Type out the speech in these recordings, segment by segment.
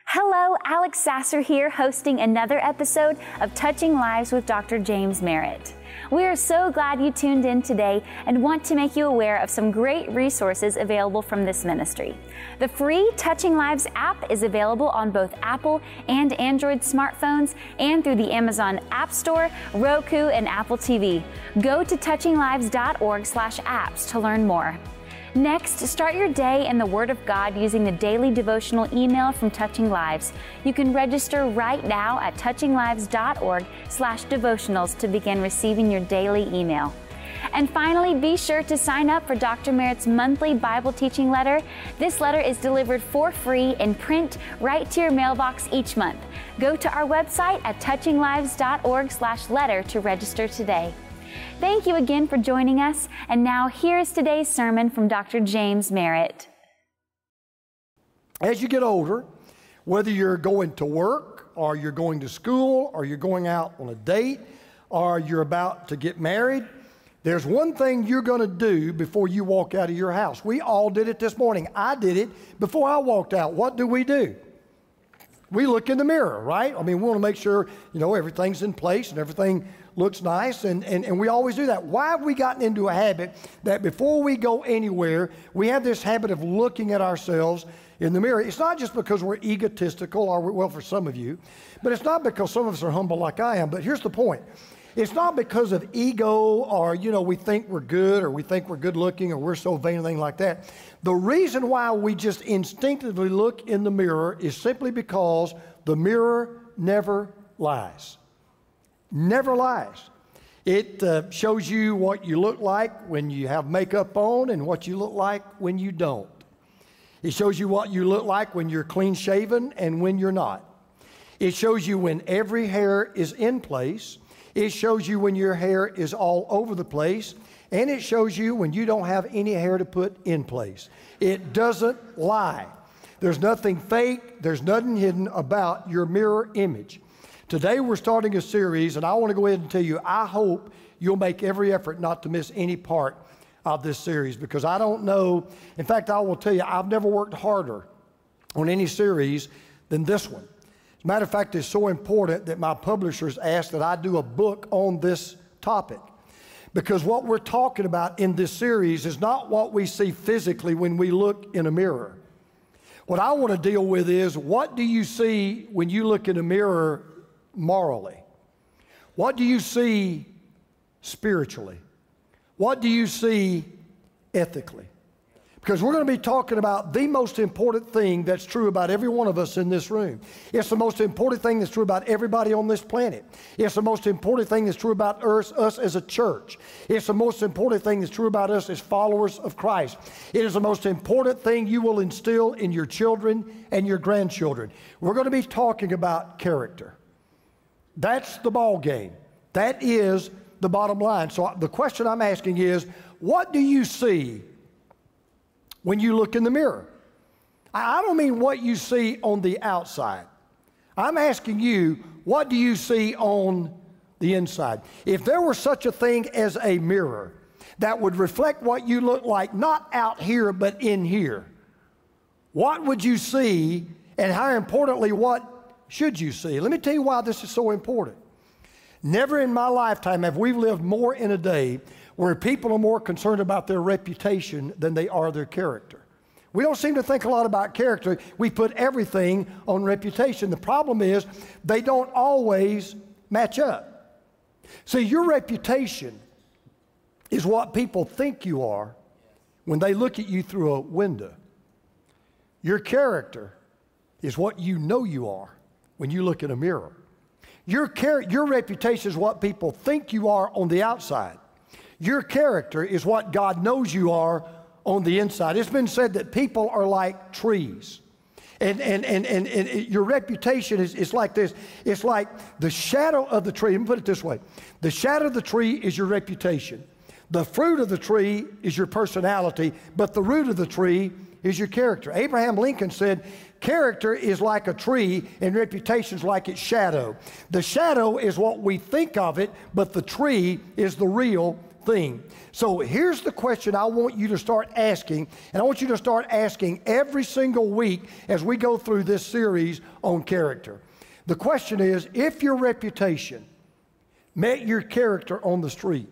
Hello, Alex Sasser here, hosting another episode of Touching Lives with Dr. James Merritt. We are so glad you tuned in today and want to make you aware of some great resources available from this ministry. The free Touching Lives app is available on both Apple and Android smartphones and through the Amazon App Store, Roku, and Apple TV. Go to touchinglives.org/apps to learn more. Next, start your day in the Word of God using the daily devotional email from Touching Lives. You can register right now at touchinglives.org/devotionals to begin receiving your daily email. And finally, be sure to sign up for Dr. Merritt's monthly Bible teaching letter. This letter is delivered for free in print right to your mailbox each month. Go to our website at touchinglives.org/letter to register today. Thank you again for joining us. And now here is today's sermon from Dr. James Merritt. As you get older, whether you're going to work or you're going to school or you're going out on a date or you're about to get married, there's one thing you're going to do before you walk out of your house. We all did it this morning. I did it before I walked out. What do? We look in the mirror, right? I mean, we want to make sure, everything's in place and everything looks nice, and we always do that. Why have we gotten into a habit that before we go anywhere, we have this habit of looking at ourselves in the mirror? It's not just because we're egotistical, well, for some of you, but it's not because some of us are humble like I am, but here's the point. It's not because of ego or, we think we're good or we think we're good looking or we're so vain, anything like that. The reason why we just instinctively look in the mirror is simply because the mirror never lies. Never lies. It shows you what you look like when you have makeup on and what you look like when you don't. It shows you what you look like when you're clean shaven and when you're not. It shows you when every hair is in place. It shows you when your hair is all over the place. And it shows you when you don't have any hair to put in place. It doesn't lie. There's nothing fake. There's nothing hidden about your mirror image. Today we're starting a series, and I want to go ahead and tell you, I hope you'll make every effort not to miss any part of this series, because I don't know, in fact, I will tell you, I've never worked harder on any series than this one. As a matter of fact, it's so important that my publishers asked that I do a book on this topic, because what we're talking about in this series is not what we see physically when we look in a mirror. What I want to deal with is, what do you see when you look in a mirror morally? What do you see spiritually? What do you see ethically? Because we're going to be talking about the most important thing that's true about every one of us in this room. It's the most important thing that's true about everybody on this planet. It's the most important thing that's true about us as a church. It's the most important thing that's true about us as followers of Christ. It is the most important thing you will instill in your children and your grandchildren. We're going to be talking about character. That's the ball game. That is the bottom line. So the question I'm asking is, what do you see when you look in the mirror? I don't mean what you see on the outside. I'm asking you, what do you see on the inside? If there were such a thing as a mirror that would reflect what you look like, not out here, but in here, what would you see, and how importantly, what should you see? Let me tell you why this is so important. Never in my lifetime have we lived more in a day where people are more concerned about their reputation than they are their character. We don't seem to think a lot about character. We put everything on reputation. The problem is they don't always match up. See, your reputation is what people think you are when they look at you through a window. Your character is what you know you are when you look in a mirror. Your reputation is what people think you are on the outside. Your character is what God knows you are on the inside. It's been said that people are like trees. And your reputation is like this. It's like the shadow of the tree. Let me put it this way. The shadow of the tree is your reputation. The fruit of the tree is your personality, but the root of the tree is your character. Abraham Lincoln said, character is like a tree and reputation is like its shadow. The shadow is what we think of it, but the tree is the real thing. So here's the question I want you to start asking, and I want you to start asking every single week as we go through this series on character. The question is, if your reputation met your character on the street,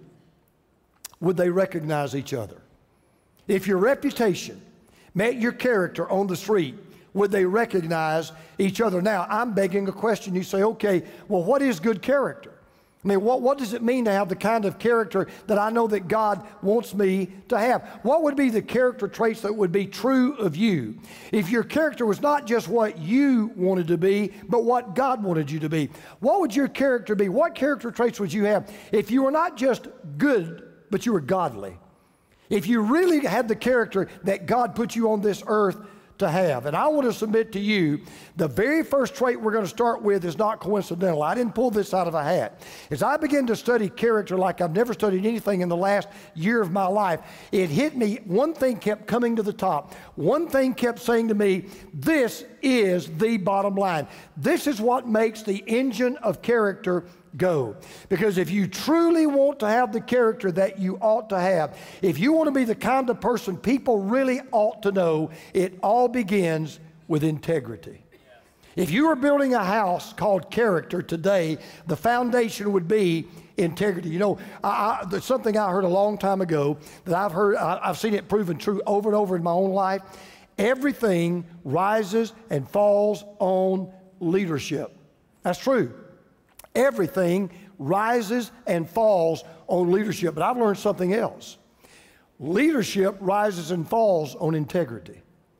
would they recognize each other? If your reputation met your character on the street, would they recognize each other? Now, I'm begging a question. You say, okay, well, what is good character? I mean, what does it mean to have the kind of character that I know that God wants me to have? What would be the character traits that would be true of you if your character was not just what you wanted to be, but what God wanted you to be? What would your character be? What character traits would you have if you were not just good, but you were godly? If you really had the character that God put you on this earth to have. And I want to submit to you, the very first trait we're going to start with is not coincidental. I didn't pull this out of a hat. As I began to study character like I've never studied anything in the last year of my life, it hit me, one thing kept coming to the top. One thing kept saying to me, this is the bottom line. This is what makes the engine of character go. Because if you truly want to have the character that you ought to have, if you want to be the kind of person people really ought to know, it all begins with integrity. If you were building a house called character today, the foundation would be integrity. You know, there's something I heard a long time ago that I've seen it proven true over and over in my own life. Everything rises and falls on leadership. That's true. Everything rises and falls on leadership. But I've learned something else. Leadership rises and falls on integrity.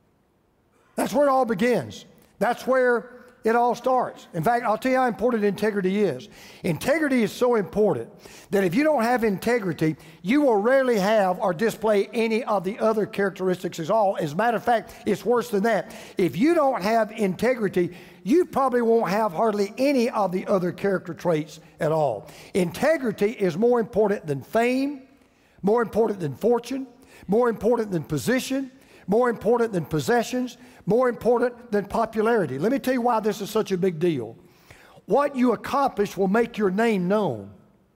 That's where it all begins. That's where it all starts. In fact, I'll tell you how important integrity is. Integrity is so important that if you don't have integrity, you will rarely have or display any of the other characteristics at all. As a matter of fact, it's worse than that. If you don't have integrity, you probably won't have hardly any of the other character traits at all. Integrity is more important than fame, more important than fortune, more important than position, more important than possessions, more important than popularity. Let me tell you why this is such a big deal. What you accomplish will make your name known,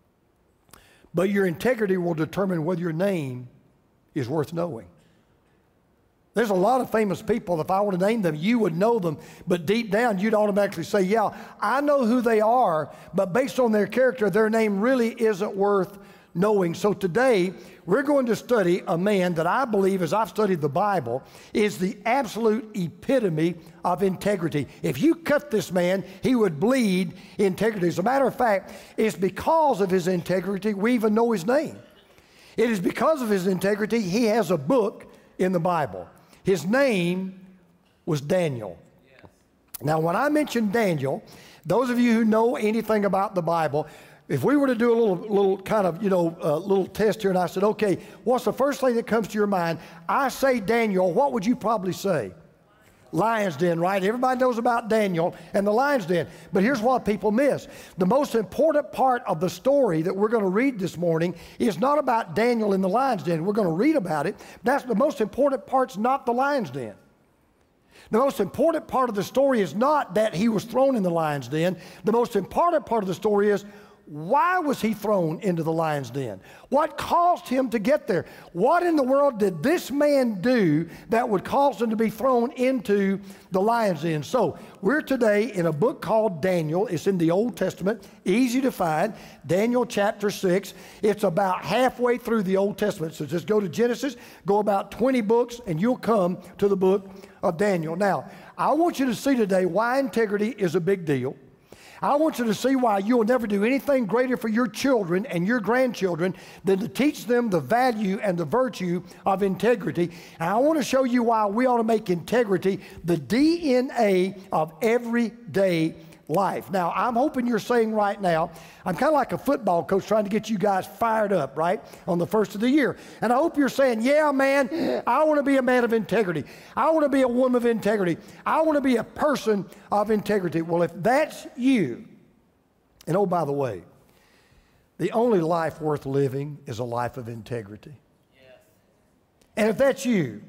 but your integrity will determine whether your name is worth knowing. There's a lot of famous people, if I were to name them, you would know them, but deep down you'd automatically say, yeah, I know who they are, but based on their character, their name really isn't worth knowing. So today, we're going to study a man that I believe, as I've studied the Bible, is the absolute epitome of integrity. If you cut this man, he would bleed integrity. As a matter of fact, it's because of his integrity we even know his name. It is because of his integrity he has a book in the Bible. His name was Daniel. Yes. Now, when I mention Daniel, those of you who know anything about the Bible, if we were to do a little kind of, little test here, and I said, okay, what's the first thing that comes to your mind? I say Daniel, what would you probably say? Lion's Den, right? Everybody knows about Daniel and the lion's den. But here's what people miss. The most important part of the story that we're going to read this morning is not about Daniel in the lion's den. We're going to read about it. That's the most important part's not the lion's den. The most important part of the story is not that he was thrown in the lion's den. The most important part of the story is, why was he thrown into the lion's den? What caused him to get there? What in the world did this man do that would cause him to be thrown into the lion's den? So we're today in a book called Daniel. It's in the Old Testament, easy to find. Daniel chapter 6. It's about halfway through the Old Testament. So just go to Genesis, go about 20 books, and you'll come to the book of Daniel. Now, I want you to see today why integrity is a big deal. I want you to see why you will never do anything greater for your children and your grandchildren than to teach them the value and the virtue of integrity. And I want to show you why we ought to make integrity the DNA of everyday life. Now, I'm hoping you're saying right now, I'm kind of like a football coach trying to get you guys fired up, right, on the first of the year. And I hope you're saying, yeah, man, I want to be a man of integrity. I want to be a woman of integrity. I want to be a person of integrity. Well, if that's you, and oh, by the way, the only life worth living is a life of integrity. Yes. And if that's you,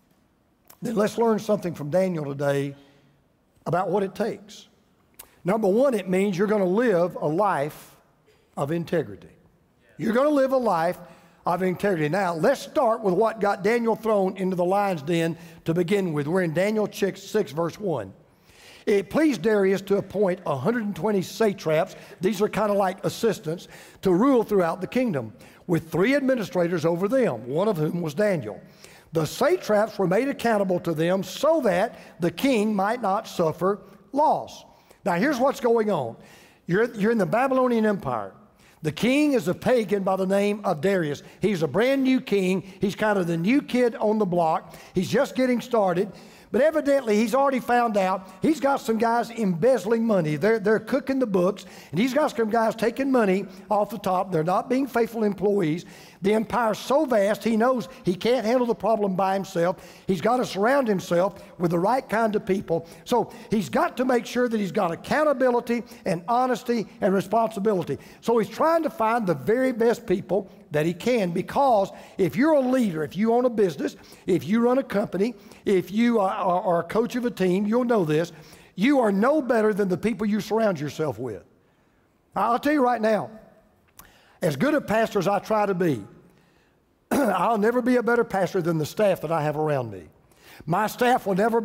then let's learn something from Daniel today about what it takes. Number one, it means you're going to live a life of integrity. You're going to live a life of integrity. Now, let's start with what got Daniel thrown into the lion's den to begin with. We're in Daniel 6, verse 1. It pleased Darius to appoint 120 satraps, these are kind of like assistants, to rule throughout the kingdom, with 3 administrators over them, one of whom was Daniel. The satraps were made accountable to them so that the king might not suffer loss. Now, here's what's going on. You're in the Babylonian Empire. The king is a pagan by the name of Darius. He's a brand new king. He's kind of the new kid on the block. He's just getting started. But evidently, he's already found out he's got some guys embezzling money. They're cooking the books, and he's got some guys taking money off the top. They're not being faithful employees. The empire's so vast, he knows he can't handle the problem by himself. He's got to surround himself with the right kind of people. So he's got to make sure that he's got accountability and honesty and responsibility. So he's trying to find the very best people that he can, because if you're a leader, if you own a business, if you run a company, if you are a coach of a team, you'll know this. You are no better than the people you surround yourself with. I'll tell you right now, as good a pastor as I try to be, I'll never be a better pastor than the staff that I have around me. My staff will never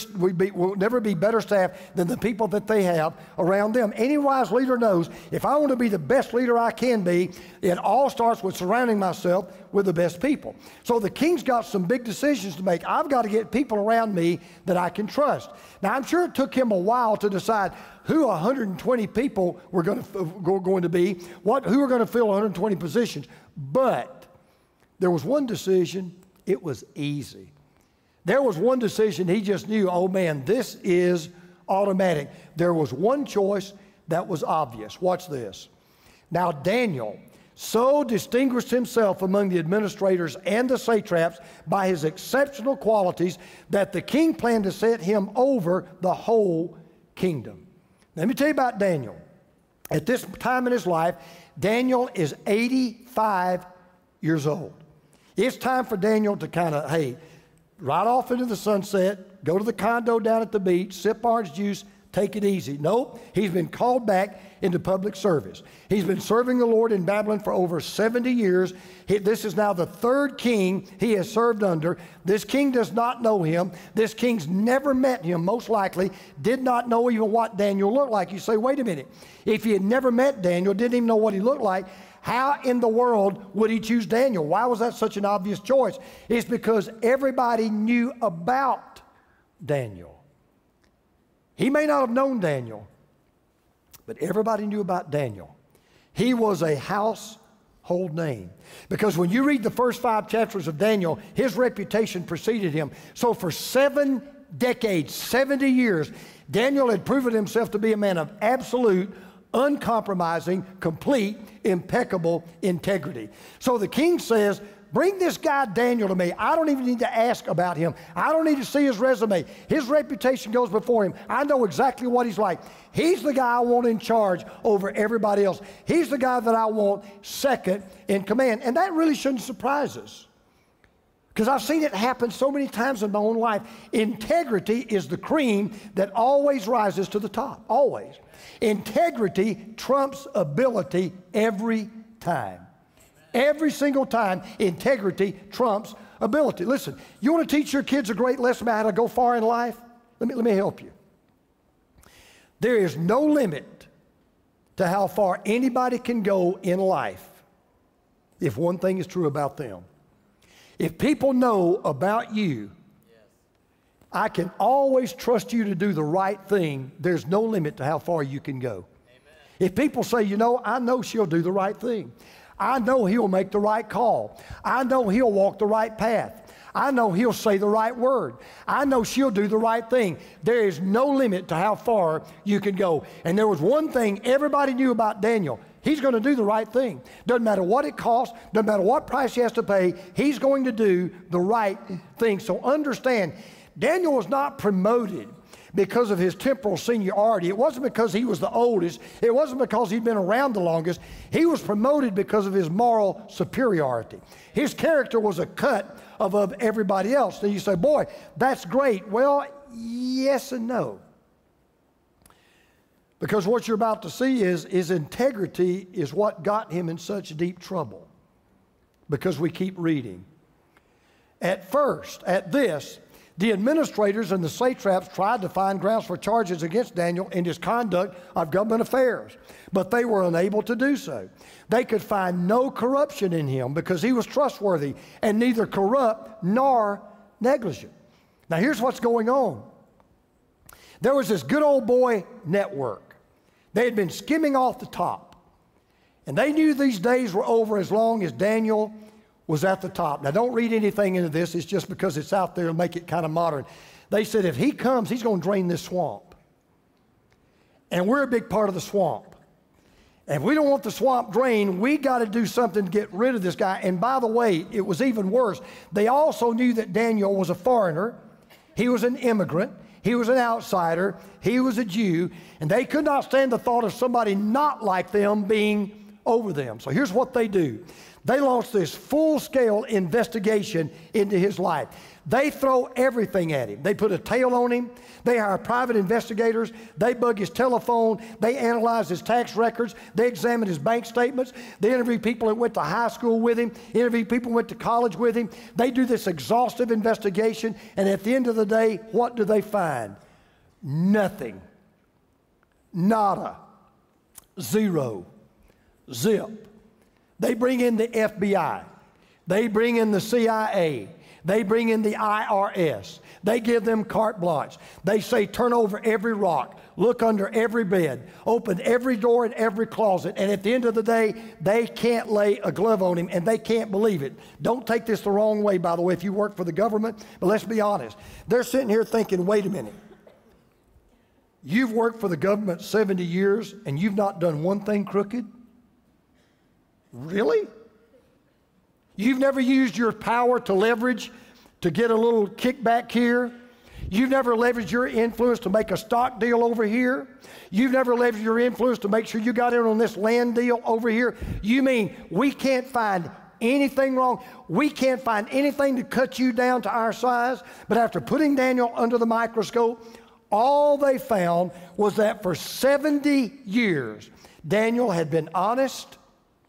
be better staff than the people that they have around them. Any wise leader knows if I want to be the best leader I can be, it all starts with surrounding myself with the best people. So the king's got some big decisions to make. I've got to get people around me that I can trust. Now, I'm sure it took him a while to decide who 120 people were going to be, who are going to fill 120 positions. But there was one decision, it was easy. There was one decision he just knew, oh man, this is automatic. There was one choice that was obvious. Watch this. Now Daniel so distinguished himself among the administrators and the satraps by his exceptional qualities that the king planned to set him over the whole kingdom. Let me tell you about Daniel. At this time in his life, Daniel is 85 years old. It's time for Daniel to kind of, hey, right off into the sunset, go to the condo down at the beach, sip orange juice, take it easy. Nope, he's been called back into public service. He's been serving the Lord in Babylon for over 70 years. This is now the 3rd king he has served under. This king does not know him. This king's never met him, most likely, did not know even what Daniel looked like. You say, wait a minute. If he had never met Daniel, didn't even know what he looked like, how in the world would he choose Daniel? Why was that such an obvious choice? It's because everybody knew about Daniel. He may not have known Daniel, but everybody knew about Daniel. He was a household name. Because when you read the first 5 chapters of Daniel, his reputation preceded him. So for 7 decades, 70 years, Daniel had proven himself to be a man of absolute, uncompromising, complete, impeccable integrity. So the king says, bring this guy Daniel to me. I don't even need to ask about him. I don't need to see his resume. His reputation goes before him. I know exactly what he's like. He's the guy I want in charge over everybody else. He's the guy that I want second in command. And that really shouldn't surprise us, because I've seen it happen so many times in my own life. Integrity is the cream that always rises to the top, always. Integrity trumps ability every time. Every single time, integrity trumps ability. Listen, you want to teach your kids a great lesson about how to go far in life? Let me help you. There is no limit to how far anybody can go in life if one thing is true about them. If people know about you, I can always trust you to do the right thing. There's no limit to how far you can go. Amen. If people say, you know, I know she'll do the right thing. I know he'll make the right call. I know he'll walk the right path. I know he'll say the right word. I know she'll do the right thing. There is no limit to how far you can go. And there was one thing everybody knew about Daniel. He's going to do the right thing. Doesn't matter what it costs. Doesn't matter what price he has to pay. He's going to do the right thing. So understand, Daniel was not promoted because of his temporal seniority. It wasn't because he was the oldest. It wasn't because he'd been around the longest. He was promoted because of his moral superiority. His character was a cut above everybody else. Then you say, boy, that's great. Well, yes and no. Because what you're about to see is his integrity is what got him in such deep trouble. because we keep reading. At first, at this, the administrators and the satraps tried to find grounds for charges against Daniel in his conduct of government affairs, but they were unable to do so. They could find no corruption in him because he was trustworthy and neither corrupt nor negligent. Now here's what's going on. There was this good old boy network. They had been skimming off the top, and they knew these days were over as long as Daniel was at the top. Now, don't read anything into this. It's just because it's out there to make it kind of modern. They said, if he comes, he's going to drain this swamp. And we're a big part of the swamp. And if we don't want the swamp drained, we got to do something to get rid of this guy. And by the way, it was even worse. They also knew that Daniel was a foreigner. He was an immigrant. He was an outsider. He was a Jew. And they could not stand the thought of somebody not like them being over them. So here's what they do. They launched this full-scale investigation into his life. They throw everything at him. They put a tail on him. They hire private investigators. They bug his telephone. They analyze his tax records. They examine his bank statements. They interview people that went to high school with him, interview people who went to college with him. They do this exhaustive investigation, and at the end of the day, what do they find? Nothing. Nada. Zero. Zip. They bring in the FBI. They bring in the CIA. They bring in the IRS. They give them carte blanche. They say, turn over every rock, look under every bed, open every door and every closet. And at the end of the day, they can't lay a glove on him, and they can't believe it. Don't take this the wrong way, by the way, if you work for the government, but let's be honest. They're sitting here thinking, wait a minute. You've worked for the government 70 years, and you've not done one thing crooked? Really? You've never used your power to leverage to get a little kickback here? You've never leveraged your influence to make a stock deal over here? You've never leveraged your influence to make sure you got in on this land deal over here? You mean we can't find anything wrong? We can't find anything to cut you down to our size? But after putting Daniel under the microscope, all they found was that for 70 years, Daniel had been honest.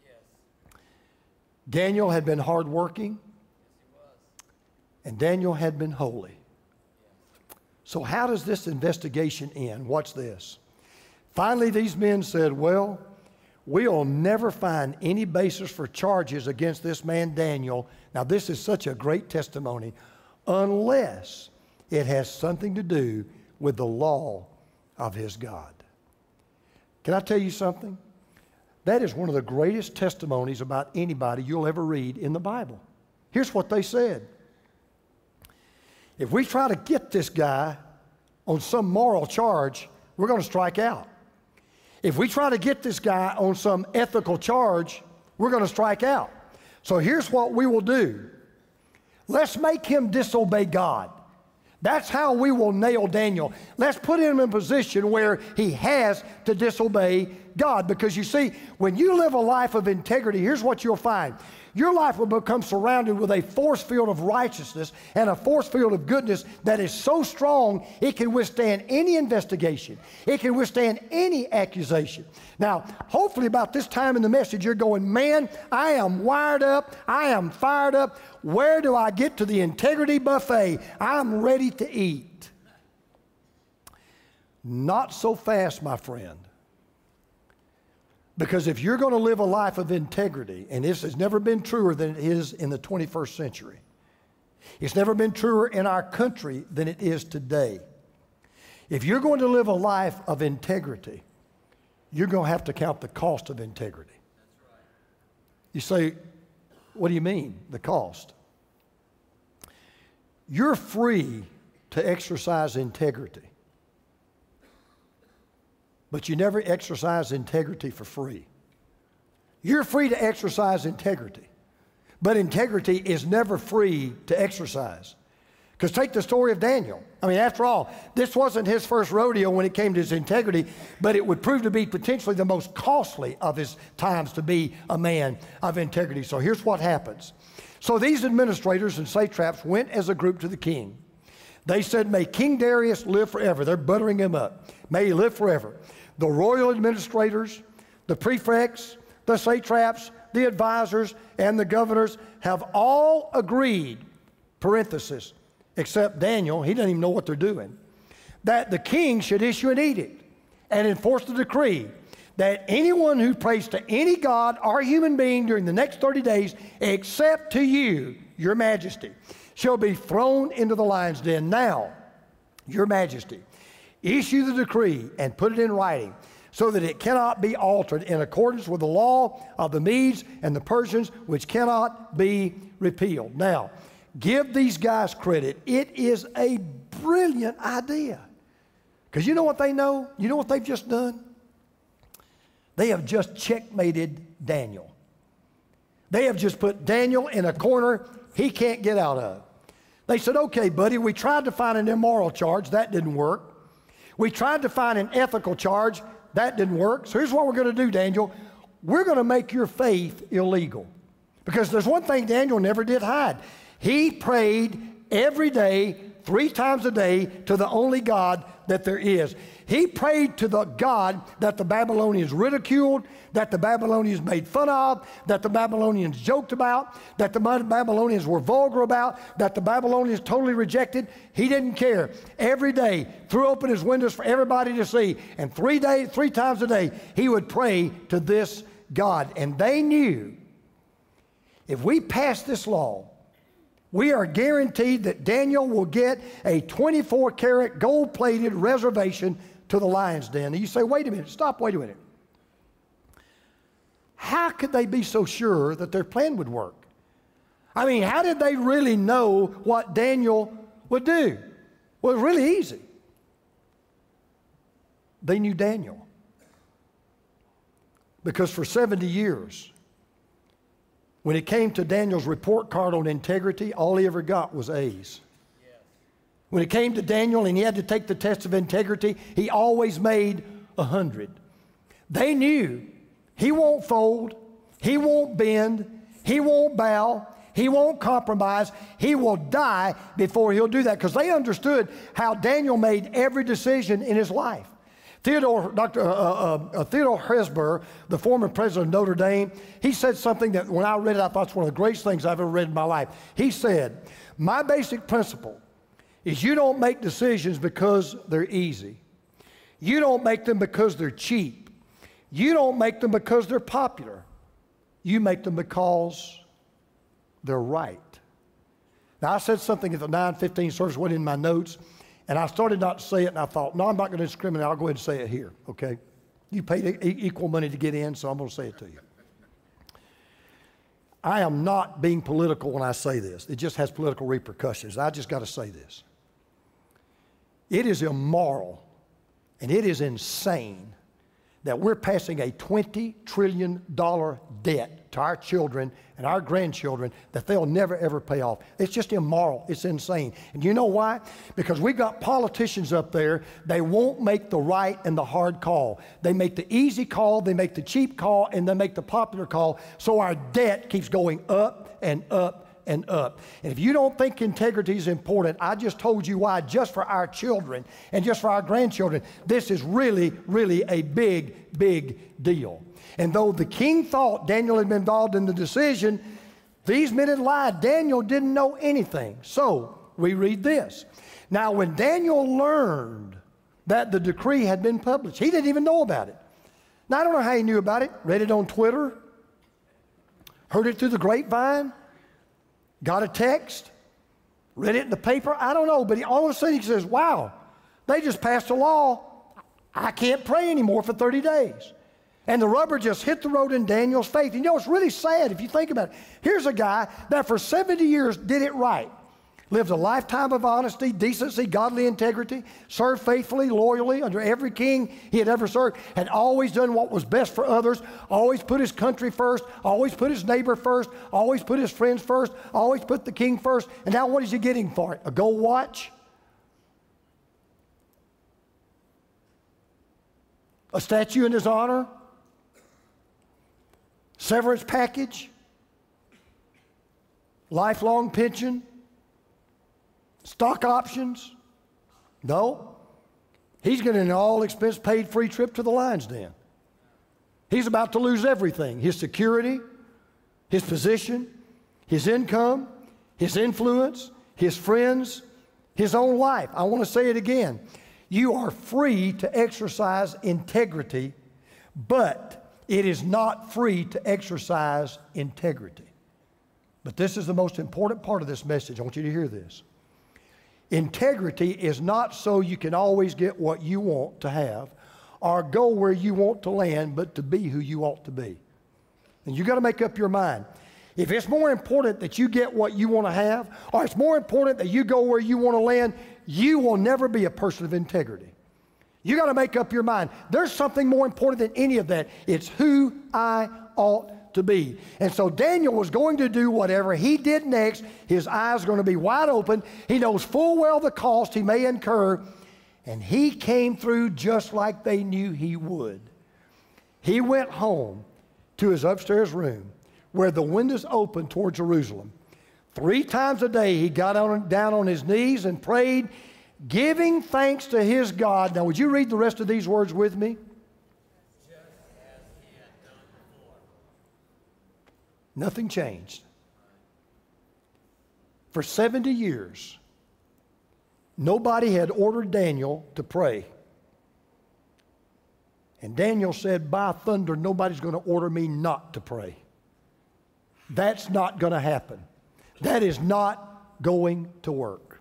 Daniel had been hardworking, and Daniel had been holy. So how does this investigation end? Watch this. Finally, these men said, well, we'll never find any basis for charges against this man Daniel. Now, this is such a great testimony, unless it has something to do with the law of his God. Can I tell you something? That is one of the greatest testimonies about anybody you'll ever read in the Bible. Here's what they said. If we try to get this guy on some moral charge, we're going to strike out. If we try to get this guy on some ethical charge, we're going to strike out. So here's what we will do. Let's make him disobey God. That's how we will nail Daniel. Let's put him in a position where he has to disobey God. Because you see, when you live a life of integrity, here's what you'll find. Your life will become surrounded with a force field of righteousness and a force field of goodness that is so strong it can withstand any investigation. It can withstand any accusation. Now, hopefully about this time in the message, you're going, man, I am wired up. I am fired up. Where do I get to the integrity buffet? I'm ready to eat. Not so fast, my friend. Because if you're going to live a life of integrity, and this has never been truer than it is in the 21st century, it's never been truer in our country than it is today. If you're going to live a life of integrity, you're going to have to count the cost of integrity. That's right. You say, what do you mean, the cost? You're free to exercise integrity. But you never exercise integrity for free. You're free to exercise integrity, but integrity is never free to exercise. Because take the story of Daniel. I mean, after all, this wasn't his first rodeo when it came to his integrity, but it would prove to be potentially the most costly of his times to be a man of integrity. So here's what happens. So these administrators and satraps went as a group to the king. They said, may King Darius live forever. They're buttering him up. May he live forever. The royal administrators, the prefects, the satraps, the advisors, and the governors have all agreed, parenthesis, except Daniel, he doesn't even know what they're doing, that the king should issue an edict and enforce the decree that anyone who prays to any god or human being during the next 30 days, except to you, your majesty, shall be thrown into the lion's den. Now, your majesty, issue the decree and put it in writing so that it cannot be altered in accordance with the law of the Medes and the Persians, which cannot be repealed. Now, give these guys credit. It is a brilliant idea. Because you know what they know? You know what they've just done? They have just checkmated Daniel. They have just put Daniel in a corner he can't get out of. They said, okay, buddy, we tried to find an immoral charge. That didn't work. We tried to find an ethical charge. That didn't work. So here's what we're going to do, Daniel. We're going to make your faith illegal. Because there's one thing Daniel never did hide. He prayed every day, 3 times a day, to the only God that there is. He prayed to the God that the Babylonians ridiculed, that the Babylonians made fun of, that the Babylonians joked about, that the Babylonians were vulgar about, that the Babylonians totally rejected. He didn't care. Every day, threw open his windows for everybody to see, and 3 times a day, he would pray to this God. And they knew if we pass this law, we are guaranteed that Daniel will get a 24-karat gold-plated reservation to the lion's den. And you say, wait a minute, stop, wait a minute. How could they be so sure that their plan would work? I mean, how did they really know what Daniel would do? Well, it was really easy. They knew Daniel. Because for 70 years, when it came to Daniel's report card on integrity, all he ever got was A's. When it came to Daniel and he had to take the test of integrity, he always made 100. They knew he won't fold, he won't bend, he won't bow, he won't compromise, he will die before he'll do that, because they understood how Daniel made every decision in his life. Theodore Hesburgh, the former president of Notre Dame, he said something that when I read it, I thought it's one of the greatest things I've ever read in my life. He said, my basic principle is you don't make decisions because they're easy. You don't make them because they're cheap. You don't make them because they're popular. You make them because they're right. Now, I said something at the 9:15 service, went in my notes, and I started not to say it, and I thought, no, I'm not going to discriminate. I'll go ahead and say it here, okay? You paid equal money to get in, so I'm going to say it to you. I am not being political when I say this. It just has political repercussions. I just got to say this. It is immoral and it is insane that we're passing a $20 trillion debt to our children and our grandchildren that they'll never, ever pay off. It's just immoral. It's insane. And you know why? Because we've got politicians up there, they won't make the right and the hard call. They make the easy call, they make the cheap call, and they make the popular call, so our debt keeps going up and up and up. And if you don't think integrity is important, I just told you why, just for our children and just for our grandchildren, this is really, really a big, big deal. And though the king thought Daniel had been involved in the decision, these men had lied. Daniel didn't know anything. So we read this. Now, when Daniel learned that the decree had been published, he didn't even know about it. Now, I don't know how he knew about it. Read it on Twitter, heard it through the grapevine, got a text, read it in the paper. I don't know, but all of a sudden he says, wow, they just passed a law. I can't pray anymore for 30 days. And the rubber just hit the road in Daniel's faith. And you know, it's really sad if you think about it. Here's a guy that for 70 years did it right. Lived a lifetime of honesty, decency, godly integrity, served faithfully, loyally under every king he had ever served, had always done what was best for others, always put his country first, always put his neighbor first, always put his friends first, always put the king first. And now what is he getting for it? A gold watch? A statue in his honor? Severance package? Lifelong pension? Stock options? No. He's getting an all-expense paid free trip to the lion's den. He's about to lose everything: his security, his position, his income, his influence, his friends, his own life. I want to say it again. You are free to exercise integrity, but it is not free to exercise integrity. But this is the most important part of this message. I want you to hear this. Integrity is not so you can always get what you want to have or go where you want to land, but to be who you ought to be. And you got to make up your mind. If it's more important that you get what you want to have, or it's more important that you go where you want to land, you will never be a person of integrity. You got to make up your mind. There's something more important than any of that. It's who I ought to be. And so Daniel was going to do whatever he did next. His eyes are going to be wide open. He knows full well the cost he may incur. And he came through just like they knew he would. He went home to his upstairs room where the windows opened toward Jerusalem. 3 times a day he got down on his knees and prayed, giving thanks to his God. Now, would you read the rest of these words with me? Just as he had done before. Nothing changed. For 70 years, nobody had ordered Daniel to pray. And Daniel said, by thunder, nobody's going to order me not to pray. That's not going to happen. That is not going to work.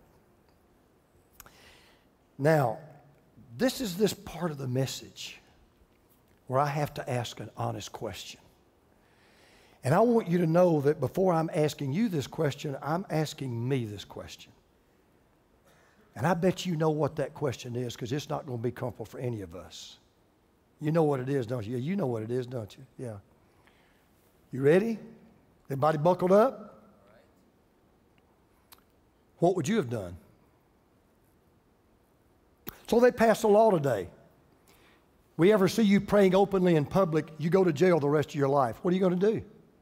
Now, this is this part of the message where I have to ask an honest question. And I want you to know that before I'm asking you this question, I'm asking me this question. And I bet you know what that question is, because it's not going to be comfortable for any of us. You know what it is, don't you? Yeah, you know what it is, don't you? Yeah. You ready? Everybody buckled up? What would you have done? So they passed a law today. We ever see you praying openly in public, you go to jail the rest of your life. What are you going to do?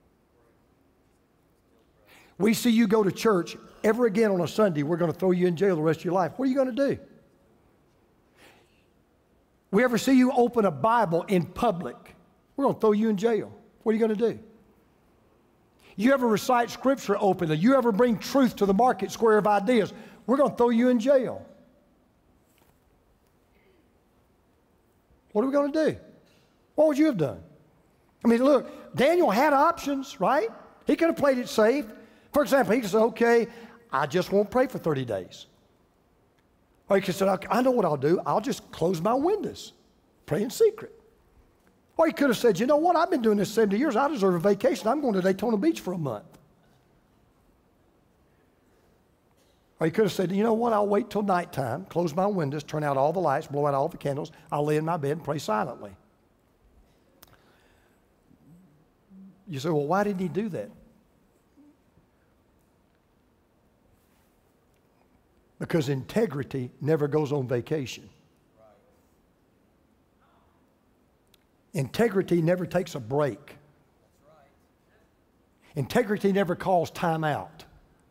We see you go to church ever again on a Sunday, we're going to throw you in jail the rest of your life. What are you going to do? We ever see you open a Bible in public, we're going to throw you in jail. What are you going to do? You ever recite Scripture openly, you ever bring truth to the market square of ideas, we're going to throw you in jail. What are we going to do? What would you have done? I mean, look, Daniel had options, right? He could have played it safe. For example, he could say, okay, I just won't pray for 30 days. Or he could say, I know what I'll do. I'll just close my windows, pray in secret. Or he could have said, you know what? I've been doing this 70 years. I deserve a vacation. I'm going to Daytona Beach for a month. Or he could have said, you know what? I'll wait till nighttime, close my windows, turn out all the lights, blow out all the candles. I'll lay in my bed and pray silently. You say, well, why didn't he do that? Because integrity never goes on vacation. Integrity never takes a break. Integrity never calls time out.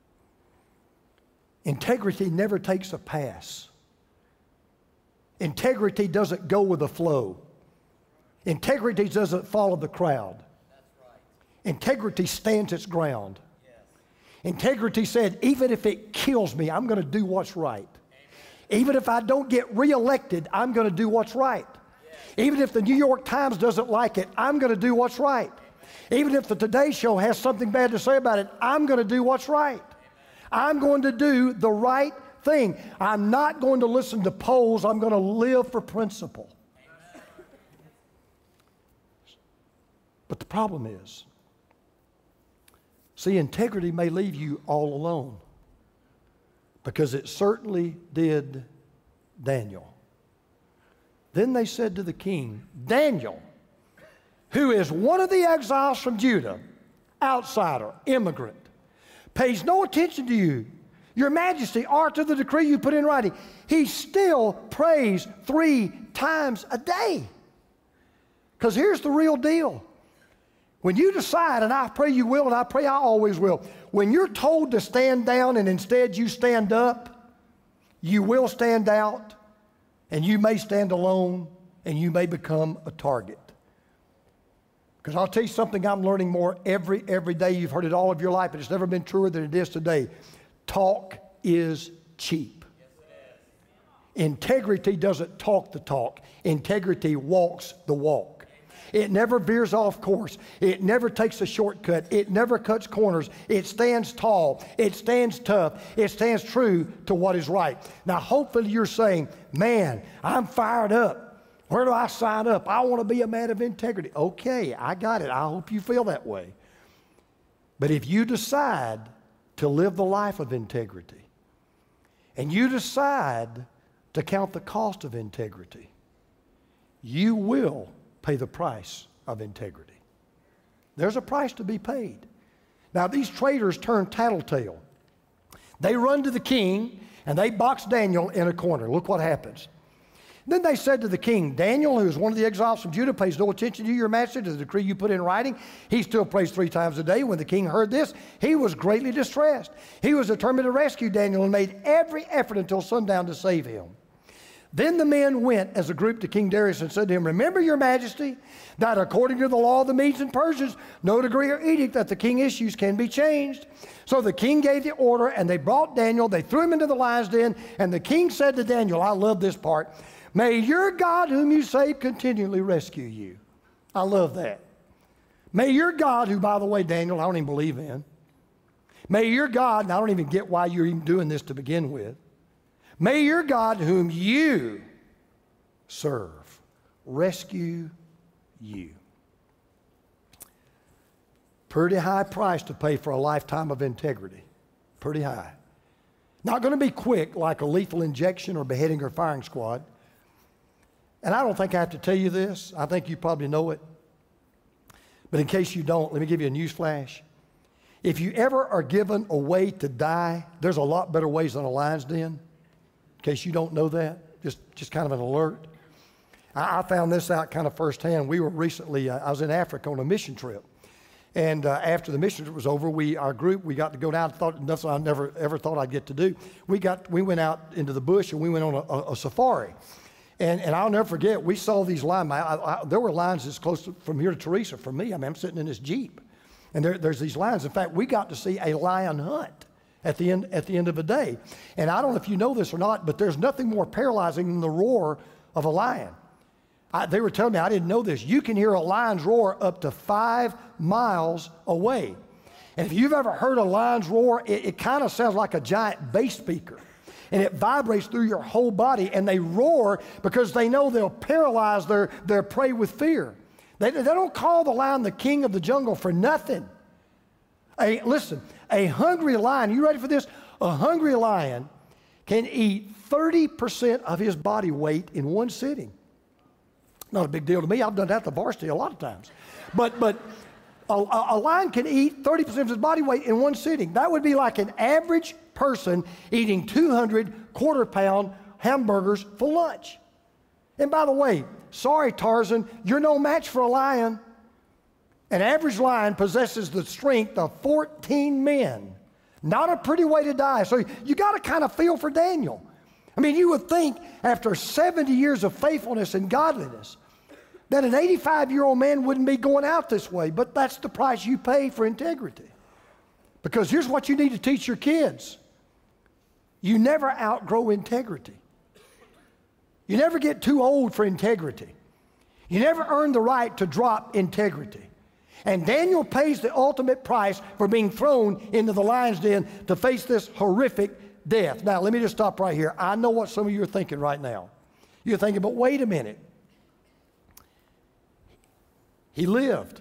Integrity never takes a pass. Integrity doesn't go with the flow. Integrity doesn't follow the crowd. Integrity stands its ground. Integrity said, even if it kills me, I'm going to do what's right. Even if I don't get reelected, I'm going to do what's right. Even if the New York Times doesn't like it, I'm going to do what's right. Even if the Today Show has something bad to say about it, I'm going to do what's right. I'm going to do the right thing. I'm not going to listen to polls. I'm going to live for principle. But the problem is, see, integrity may leave you all alone, because it certainly did Daniel. Then they said to the king, Daniel, who is one of the exiles from Judah, outsider, immigrant, pays no attention to you, your majesty, or to the decree you put in writing. He still prays 3 times a day. Because here's the real deal. When you decide, and I pray you will, and I pray I always will, when you're told to stand down and instead you stand up, you will stand out, and you may stand alone, and you may become a target. Because I'll tell you something I'm learning more every day. You've heard it all of your life, but it's never been truer than it is today. Talk is cheap. Integrity doesn't talk the talk. Integrity walks the walk. It never veers off course. It never takes a shortcut. It never cuts corners. It stands tall. It stands tough. It stands true to what is right. Now, hopefully you're saying, man, I'm fired up. Where do I sign up? I want to be a man of integrity. Okay, I got it. I hope you feel that way. But if you decide to live the life of integrity, and you decide to count the cost of integrity, you will pay the price of integrity. There's a price to be paid. Now, these traitors turn tattletale. They run to the king and they box Daniel in a corner. Look what happens. Then they said to the king, Daniel, who is one of the exiles from Judah, pays no attention to your master, to the decree you put in writing. He still prays 3 times a day. When the king heard this, he was greatly distressed. He was determined to rescue Daniel and made every effort until sundown to save him. Then the men went as a group to King Darius and said to him, remember, your majesty, that according to the law of the Medes and Persians, no decree or edict that the king issues can be changed. So the king gave the order, and they brought Daniel. They threw him into the lion's den, and the king said to Daniel, I love this part, may your God whom you save continually rescue you. I love that. May your God, who, by the way, Daniel, I don't even believe in. May your God, and I don't even get why you're even doing this to begin with. May your God, whom you serve, rescue you. Pretty high price to pay for a lifetime of integrity. Pretty high. Not going to be quick like a lethal injection or beheading or firing squad. And I don't think I have to tell you this. I think you probably know it. But in case you don't, let me give you a news flash. If you ever are given a way to die, there's a lot better ways than a lion's den. In case you don't know that, just kind of an alert. I found this out kind of firsthand. We were recently, I was in Africa on a mission trip. And after the mission trip was over, our group, we got to go down. That's what I never ever thought I'd get to do. We went out into the bush and we went on a safari. And I'll never forget, we saw these lions. There were lions as close from here to Teresa from me. I mean, I'm sitting in this Jeep. And there's these lions. In fact, we got to see a lion hunt at the end of the day. And I don't know if you know this or not, but there's nothing more paralyzing than the roar of a lion. They were telling me, I didn't know this, you can hear a lion's roar up to 5 miles away. And if you've ever heard a lion's roar, it kind of sounds like a giant bass speaker. And it vibrates through your whole body, and they roar because they know they'll paralyze their prey with fear. They don't call the lion the king of the jungle for nothing. Listen, a hungry lion, you ready for this? A hungry lion can eat 30% of his body weight in one sitting. Not a big deal to me. I've done that at the varsity a lot of times. But a lion can eat 30% of his body weight in one sitting. That would be like an average person eating 200 quarter-pound hamburgers for lunch. And by the way, sorry, Tarzan, you're no match for a lion. An average lion possesses the strength of 14 men. Not a pretty way to die. So you got to kind of feel for Daniel. I mean, you would think after 70 years of faithfulness and godliness that an 85-year-old man wouldn't be going out this way, but that's the price you pay for integrity. Because here's what you need to teach your kids. You never outgrow integrity. You never get too old for integrity. You never earn the right to drop integrity. And Daniel pays the ultimate price for being thrown into the lion's den to face this horrific death. Now, let me just stop right here. I know what some of you are thinking right now. You're thinking, but wait a minute. He lived.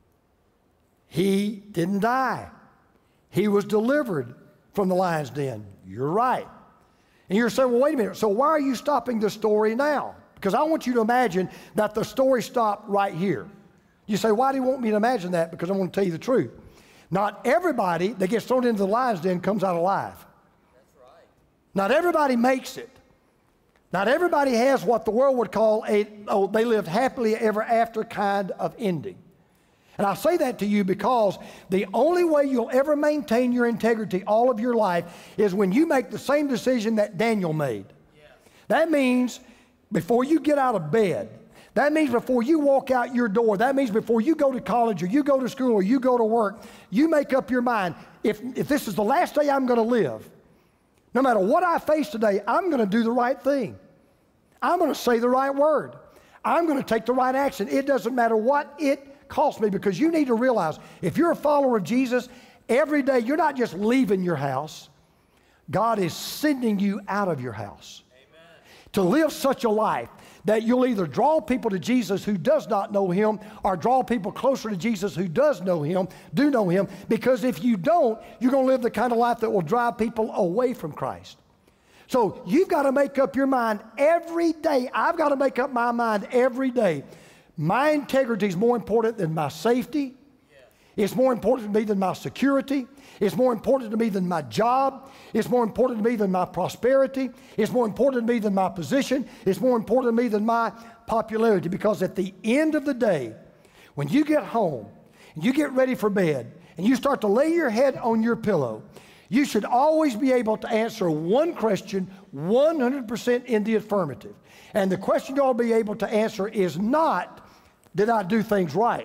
He didn't die. He was delivered from the lion's den. You're right. And you're saying, well, wait a minute. So why are you stopping the story now? Because I want you to imagine that the story stopped right here. You say, why do you want me to imagine that? Because I want to tell you the truth. Not everybody that gets thrown into the lion's den comes out alive. That's right. Not everybody makes it. Not everybody has what the world would call they lived happily ever after kind of ending. And I say that to you because the only way you'll ever maintain your integrity all of your life is when you make the same decision that Daniel made. Yes. That means before you get out of bed, That means before you walk out your door, that means before you go to college or you go to school or you go to work, you make up your mind, if this is the last day I'm going to live, no matter what I face today, I'm going to do the right thing. I'm going to say the right word. I'm going to take the right action. It doesn't matter what it costs me, because you need to realize if you're a follower of Jesus, every day you're not just leaving your house. God is sending you out of your house. Amen. To live such a life that you'll either draw people to Jesus who does not know Him, or draw people closer to Jesus who does know Him, do know Him. Because if you don't, you're going to live the kind of life that will drive people away from Christ. So you've got to make up your mind every day. I've got to make up my mind every day. My integrity is more important than my safety. It's more important to me than my security. It's more important to me than my job. It's more important to me than my prosperity. It's more important to me than my position. It's more important to me than my popularity. Because at the end of the day, when you get home and you get ready for bed and you start to lay your head on your pillow, you should always be able to answer one question 100% in the affirmative. And the question you ought to be able to answer is not, did I do things right?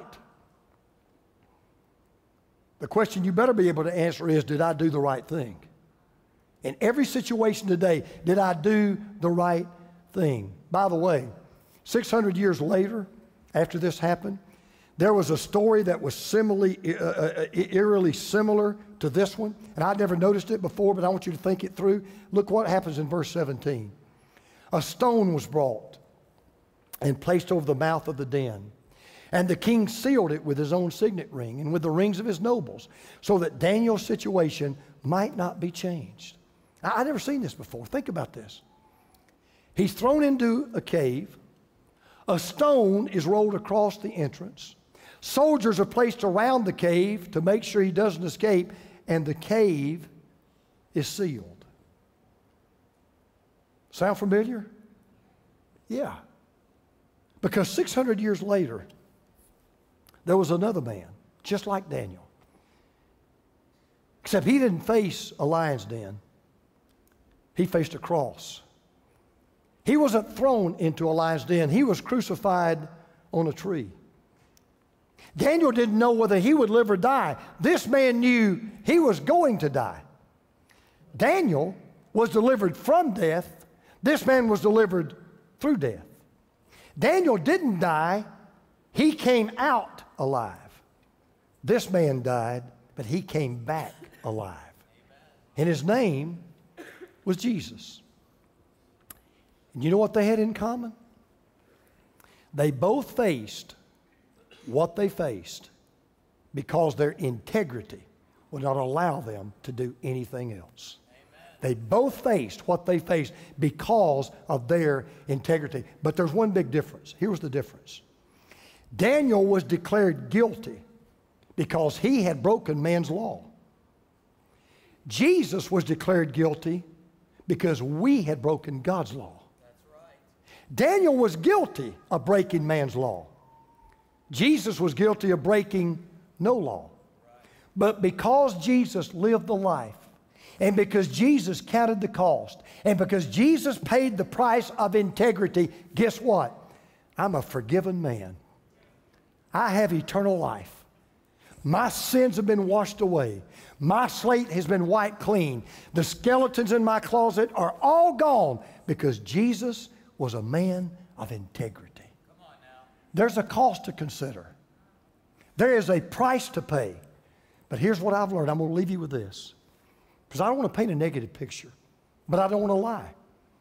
The question you better be able to answer is, did I do the right thing? In every situation today, did I do the right thing? By the way, 600 years later, after this happened, there was a story that was eerily similar to this one, and I'd never noticed it before, but I want you to think it through. Look what happens in verse 17. A stone was brought and placed over the mouth of the den. And the king sealed it with his own signet ring and with the rings of his nobles, so that Daniel's situation might not be changed. I've never seen this before. Think about this. He's thrown into a cave. A stone is rolled across the entrance. Soldiers are placed around the cave to make sure he doesn't escape, and the cave is sealed. Sound familiar? Yeah. Because 600 years later, there was another man, just like Daniel. Except he didn't face a lion's den. He faced a cross. He wasn't thrown into a lion's den. He was crucified on a tree. Daniel didn't know whether he would live or die. This man knew he was going to die. Daniel was delivered from death. This man was delivered through death. Daniel didn't die. He came out alive. This man died, but he came back alive. And his name was Jesus. And you know what they had in common? They both faced what they faced because their integrity would not allow them to do anything else. They both faced what they faced because of their integrity. But there's one big difference. Here was the difference. Daniel was declared guilty because he had broken man's law. Jesus was declared guilty because we had broken God's law. That's right. Daniel was guilty of breaking man's law. Jesus was guilty of breaking no law. But because Jesus lived the life, and because Jesus counted the cost, and because Jesus paid the price of integrity, guess what? I'm a forgiven man. I have eternal life. My sins have been washed away. My slate has been wiped clean. The skeletons in my closet are all gone because Jesus was a man of integrity. Come on now. There's a cost to consider. There is a price to pay. But here's what I've learned. I'm going to leave you with this. Because I don't want to paint a negative picture, but I don't want to lie.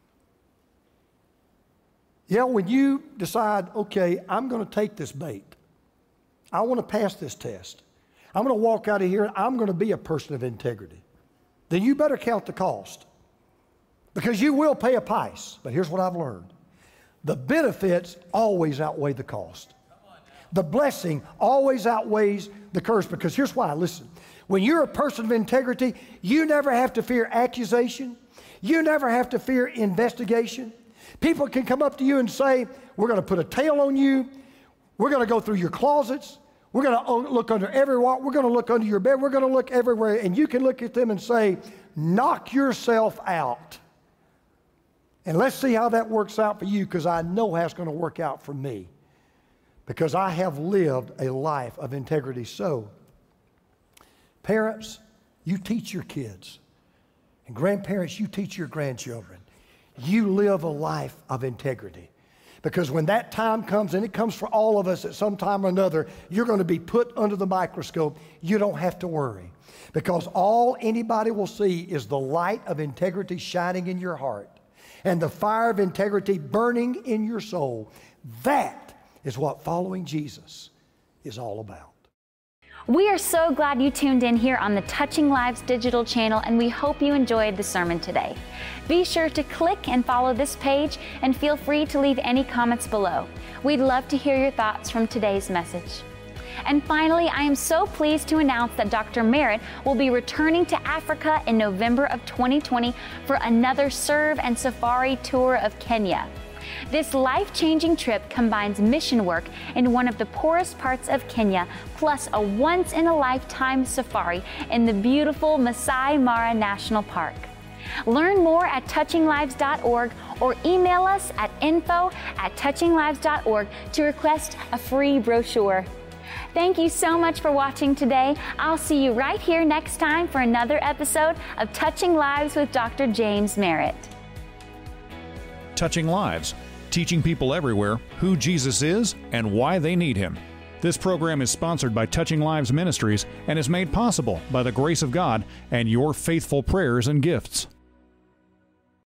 Yeah, when you decide, okay, I'm going to take this bait. I want to pass this test. I'm going to walk out of here and I'm going to be a person of integrity. Then you better count the cost. Because you will pay a price. But here's what I've learned. The benefits always outweigh the cost. The blessing always outweighs the curse. Because here's why. Listen. When you're a person of integrity, you never have to fear accusation. You never have to fear investigation. People can come up to you and say, we're going to put a tail on you. We're going to go through your closets. We're going to look under every wall. We're going to look under your bed. We're going to look everywhere. And you can look at them and say, knock yourself out. And let's see how that works out for you, because I know how it's going to work out for me. because I have lived a life of integrity. So, parents, you teach your kids. And grandparents, you teach your grandchildren. You live a life of integrity. Because when that time comes, and it comes for all of us at some time or another, you're going to be put under the microscope. You don't have to worry. Because all anybody will see is the light of integrity shining in your heart and the fire of integrity burning in your soul. That is what following Jesus is all about. We are so glad you tuned in here on the Touching Lives digital channel, and we hope you enjoyed the sermon today. Be sure to click and follow this page, and feel free to leave any comments below. We'd love to hear your thoughts from today's message. And finally, I am so pleased to announce that Dr. Merritt will be returning to Africa in November of 2020 for another Serve and Safari tour of Kenya. This life-changing trip combines mission work in one of the poorest parts of Kenya, plus a once-in-a-lifetime safari in the beautiful Masai Mara National Park. Learn more at touchinglives.org or email us at info@touchinglives.org to request a free brochure. Thank you so much for watching today. I'll see you right here next time for another episode of Touching Lives with Dr. James Merritt. Touching Lives, teaching people everywhere who Jesus is and why they need Him. This program is sponsored by Touching Lives Ministries and is made possible by the grace of God and your faithful prayers and gifts.